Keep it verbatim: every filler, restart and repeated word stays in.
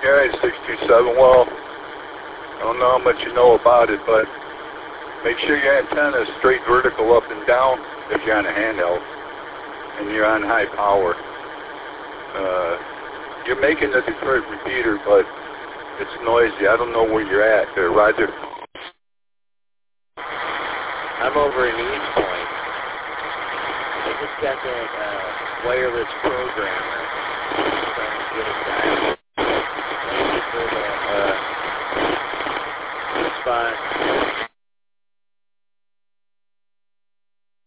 All right, six two seven. Well, I don't know how much you know about it, but make sure your antenna is straight vertical up and down if you're on a handheld and you're on high power. Uh, you're making the Detroit repeater, but it's noisy. I don't know where you're at there, Roger. I'm over in East Point. I just got that uh, wireless programmer. So